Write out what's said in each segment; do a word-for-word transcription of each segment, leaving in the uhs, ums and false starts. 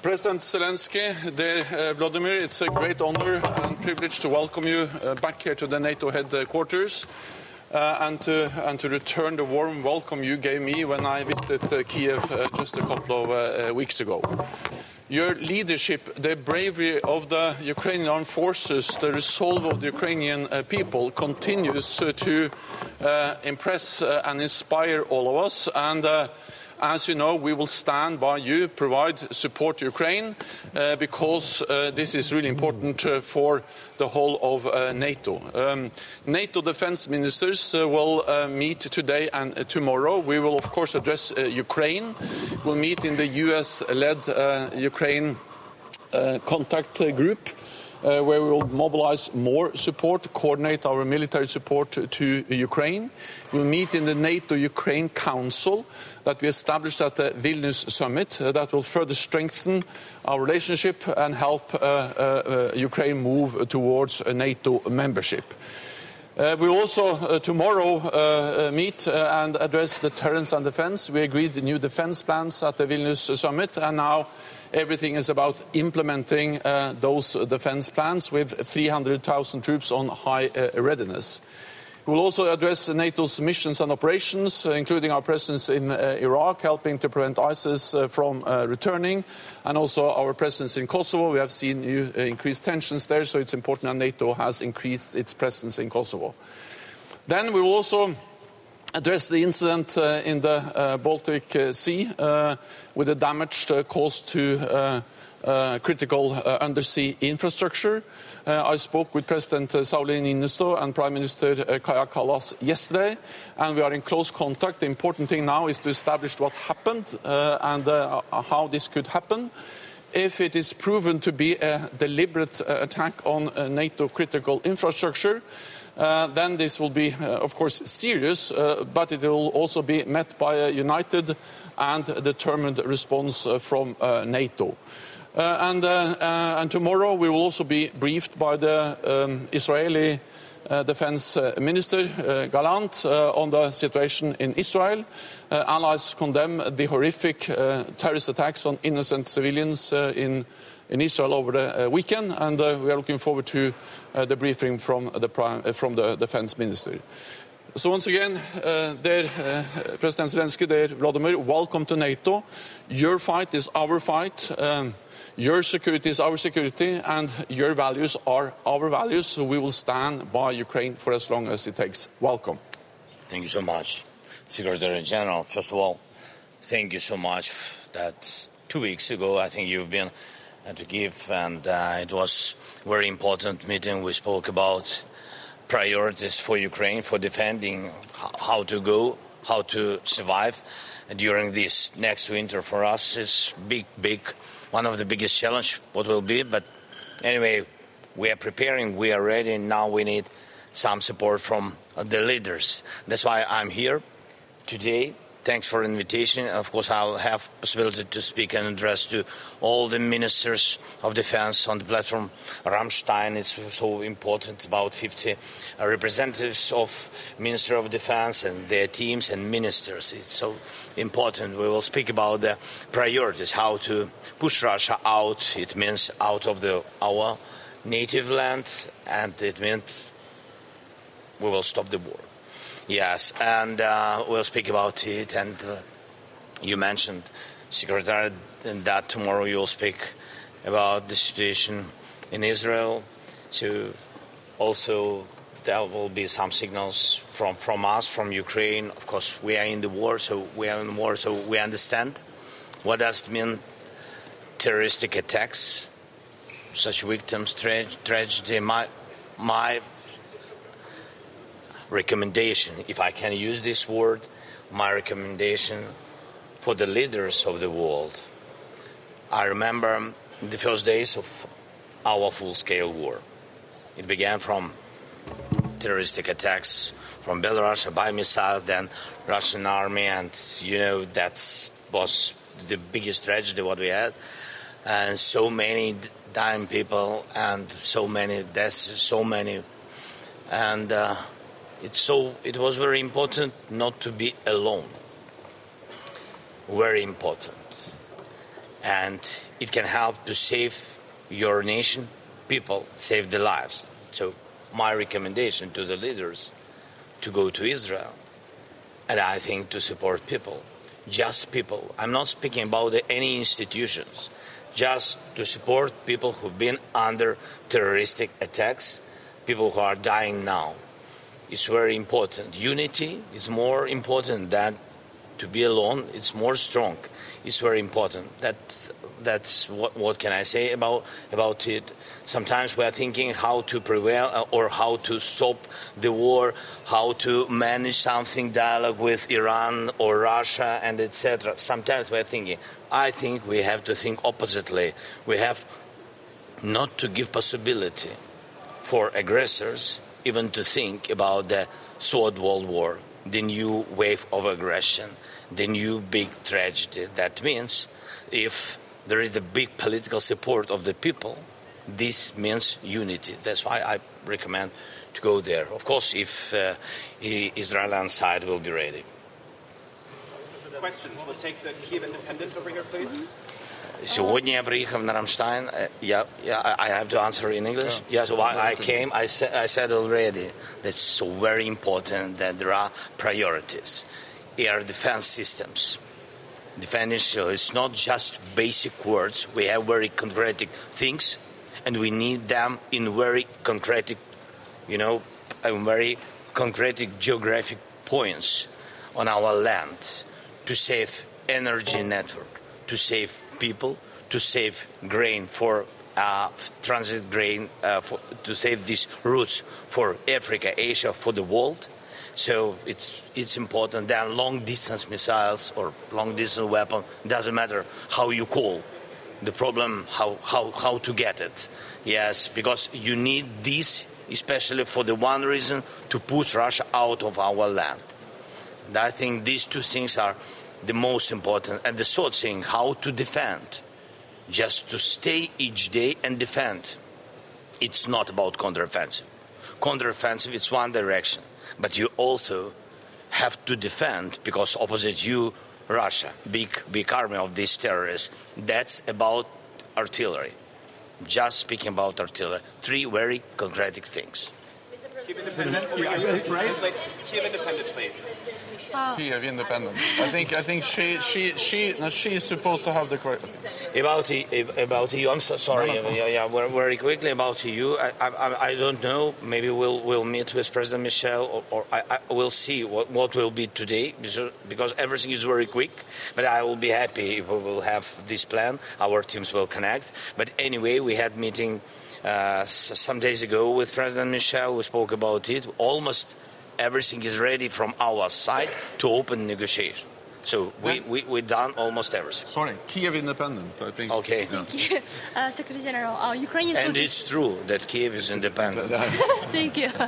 President Zelensky, dear uh, Vladimir, it's a great honor and privilege to welcome you uh, back here to the NATO headquarters uh, and, to, and to return the warm welcome you gave me when I visited uh, Kiev uh, just a couple of uh, weeks ago. Your leadership, the bravery of the Ukrainian armed forces, the resolve of the Ukrainian uh, people continues uh, to uh, impress uh, and inspire all of us. And uh, as you know, we will stand by you, provide support to Ukraine, uh, because uh, this is really important uh, for the whole of uh, NATO. Um, NATO defense ministers uh, will uh, meet today and uh, tomorrow. We will, of course, address uh, Ukraine. We'll meet in the U S-led uh, Ukraine uh, contact uh, group, Uh, where we will mobilize more support, coordinate our military support to, to Ukraine. We'll meet in the NATO-Ukraine Council that we established at the Vilnius Summit uh, that will further strengthen our relationship and help uh, uh, uh, Ukraine move towards a NATO membership. Uh, we will also uh, tomorrow uh, meet uh, and address deterrence and defense. We agreed the new defense plans at the Vilnius Summit, and now everything is about implementing uh, those defense plans with three hundred thousand troops on high uh, readiness. We will also address NATO's missions and operations, uh, including our presence in uh, Iraq, helping to prevent ISIS uh, from uh, returning, and also our presence in Kosovo. We have seen new, uh, increased tensions there, so it's important that NATO has increased its presence in Kosovo. Then we will also address the incident uh, in the uh, Baltic uh, Sea uh, with the damage uh, caused to uh, uh, critical uh, undersea infrastructure. Uh, I spoke with President uh, Sauli Niinisto and Prime Minister uh, Kaja Kallas yesterday, and we are in close contact. The important thing now is to establish what happened uh, and uh, how this could happen. If it is proven to be a deliberate uh, attack on uh, NATO critical infrastructure, Uh, then this will be, uh, of course, serious, uh, but it will also be met by a united and determined response uh, from uh, NATO. Uh, and, uh, uh, and tomorrow we will also be briefed by the um, Israeli uh, Defense uh, Minister, uh, Gallant, uh, on the situation in Israel. Uh, allies condemn the horrific uh, terrorist attacks on innocent civilians uh, in in Israel over the uh, weekend, and uh, we are looking forward to uh, the briefing from the, prime, uh, from the defense minister. So once again, uh, dear uh, President Zelensky, dear Vladimir, welcome to NATO. Your fight is our fight. Um, your security is our security, and your values are our values. So we will stand by Ukraine for as long as it takes. Welcome. Thank you so much, Secretary General. First of all, thank you so much that two weeks ago, I think you've been to give, and uh, it was a very important meeting. We spoke about priorities for Ukraine, for defending, how to go, how to survive during this next winter. For us is big, big, one of the biggest challenge what will be. But anyway, we are preparing, we are ready. Now we need some support from the leaders. That's why I'm here today. Thanks for the invitation. Of course, I'll have possibility to speak and address to all the ministers of defense on the platform. Ramstein is so important, about fifty representatives of Minister of Defense and their teams and ministers. It's so important. We will speak about the priorities, how to push Russia out. It means out of the, our native land, and it means we will stop the war. Yes, and uh, we'll speak about it. And uh, you mentioned, Secretary, that tomorrow you'll speak about the situation in Israel. So also there will be some signals from, from us, from Ukraine. Of course, we are in the war, so we are in the war, so we understand what does it mean, terroristic attacks, such victims, tra- tragedy. My, my recommendation, if I can use this word, my recommendation for the leaders of the world. I remember the first days of our full-scale war. It began from terroristic attacks from Belarus by missiles, then Russian army, and you know that was the biggest tragedy what we had, and so many dying people and so many deaths, so many, and. Uh, It's so. It was very important not to be alone. Very important. and it can help to save your nation, people, save their lives. So my recommendation to the leaders to go to Israel, and I think to support people, just people. I'm not speaking about any institutions, just to support people who've been under terroristic attacks, people who are dying now. It's very important. Unity is more important than to be alone. It's more strong. It's very important. That, that's what, what can I say about, about it. Sometimes we are thinking how to prevail or how to stop the war, how to manage something, dialogue with Iran or Russia, and et cetera. Sometimes we are thinking. I think we have to think oppositely. We have not to give possibility for aggressors even to think about the Third World War, the new wave of aggression, the new big tragedy. That means if there is a big political support of the people, this means unity. That's why I recommend to go there. Of course, if uh, Israeli side will be ready. Questions. We'll take the Kyiv Independent over here, please. Сьогодні я приїхав на Рамштайн. Я, я, I have to answer in English. Yeah, so I, I came, I said, I said already that's so very important that there are priorities. Air defense systems. Defending, so it's not just basic words. We have very concrete things, and we need them in very concrete, you know, very concrete geographic points on our land to save energy network, to save people, to save grain for uh, transit grain, uh, for, to save these routes for Africa, Asia, for the world. So it's it's important. Then long distance missiles or long distance weapon, doesn't matter how you call. The problem how how how to get it. Yes, because you need this especially for the one reason, to push Russia out of our land. And I think these two things are the most important. And the third thing, how to defend. Just to stay each day and defend. It's not about counteroffensive. Counteroffensive, it's one direction. But you also have to defend, because opposite you, Russia, big, big army of these terrorists. That's about artillery. Just speaking about artillery. Three very concrete things. Kyiv Independent, Kyiv Independent, please. Kyiv Independent. I think I think she she she no, she is supposed to have the correct. About about E U, I'm so sorry. No, no. Yeah, yeah. Very quickly about E U. I, I I don't know. Maybe we'll we'll meet with President Michel, or, or I, I will see what what will be today, because everything is very quick. But I will be happy if we will have this plan. Our teams will connect. But anyway, we had meeting uh, some days ago with President Michel. We spoke about it. Almost everything is ready from our side to open negotiation. So we, we, we've done almost everything. Sorry, Kyiv Independent, I think. Okay. Yeah. uh, Secretary General, uh, Ukrainian And soldiers... it's true that Kyiv is independent. Thank you.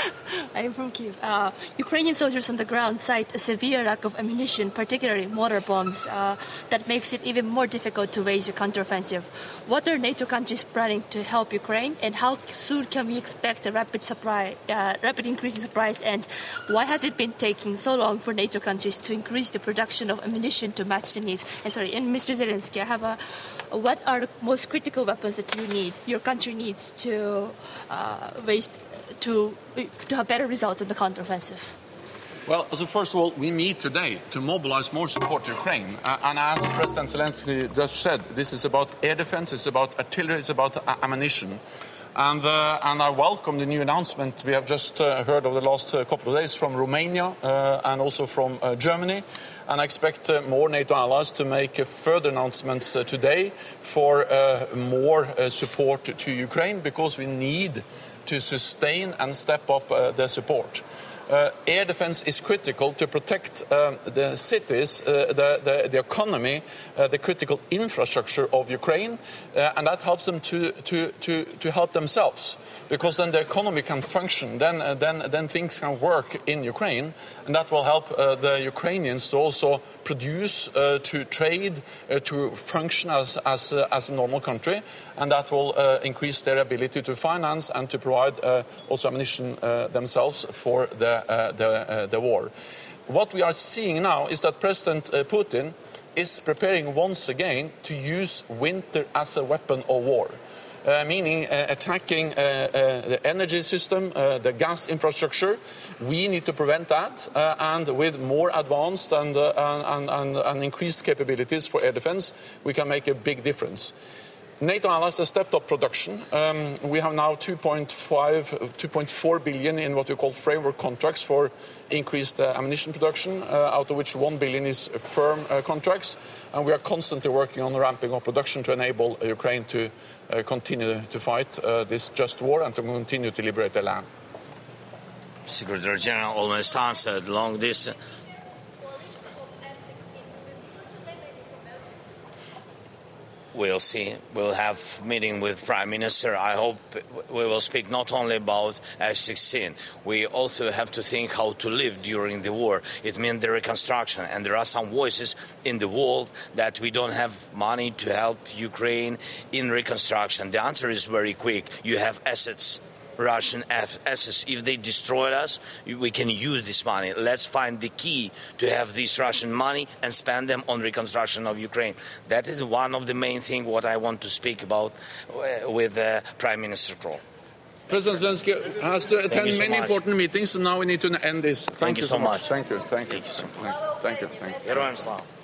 I'm from Kyiv. Uh, Ukrainian soldiers on the ground cite a severe lack of ammunition, particularly mortar bombs, uh, that makes it even more difficult to wage a counteroffensive. What are NATO countries planning to help Ukraine, and how soon can we expect a rapid supply, uh, rapid increase in supplies, and why has it been taking so long for NATO countries to increase the production of ammunition to match the needs? And sorry, and Mister Zelensky, I have a, what are the most critical weapons that you need, your country needs to uh, waste, to to have better results in the counteroffensive? Well, so first of all, we meet today to mobilize more support to Ukraine. Uh, and as President Zelensky just said, this is about air defense, it's about artillery, it's about uh, ammunition. And, uh, and I welcome the new announcement we have just uh, heard over the last uh, couple of days from Romania uh, and also from uh, Germany. And I expect uh, more NATO allies to make uh, further announcements uh, today for uh, more uh, support to, to Ukraine, because we need to sustain and step up uh, the support. Uh, air defense is critical to protect um, the cities, uh, the, the, the economy, uh, the critical infrastructure of Ukraine, uh, and that helps them to, to, to, to help themselves, because then the economy can function, then, uh, then, then things can work in Ukraine, and that will help uh, the Ukrainians to also produce, uh, to trade, uh, to function as, as, uh, as a normal country, and that will uh, increase their ability to finance and to provide uh, also ammunition uh, themselves for the, uh, the, uh, the war. What we are seeing now is that President uh, Putin is preparing once again to use winter as a weapon of war. Uh, meaning uh, attacking uh, uh, the energy system, uh, the gas infrastructure. We need to prevent that, uh, and with more advanced and, uh, and, and, and increased capabilities for air defense, we can make a big difference. NATO allies have stepped up production. Um, we have now two point five, two point four billion in what we call framework contracts for increased uh, ammunition production, uh, out of which one billion is firm uh, contracts. And we are constantly working on ramping up production to enable uh, Ukraine to uh, continue to fight uh, this just war and to continue to liberate their land. Secretary General almost answered long distance. We'll see. We'll have meeting with Prime Minister. I hope we will speak not only about F sixteen. We also have to think how to live during the war. It means the reconstruction. And there are some voices in the world that we don't have money to help Ukraine in reconstruction. The answer is very quick. You have assets. Russian assets. If they destroy us, we can use this money. Let's find the key to have this Russian money and spend them on reconstruction of Ukraine. That is one of the main things what I want to speak about with uh, Prime Minister Kroll. President Zelensky has to attend so many much. important meetings, and now we need to end this. Thank, Thank you you so so much. much. Thank you. Thank you. Thank you so much. Thank you. Thank you. Героям слава.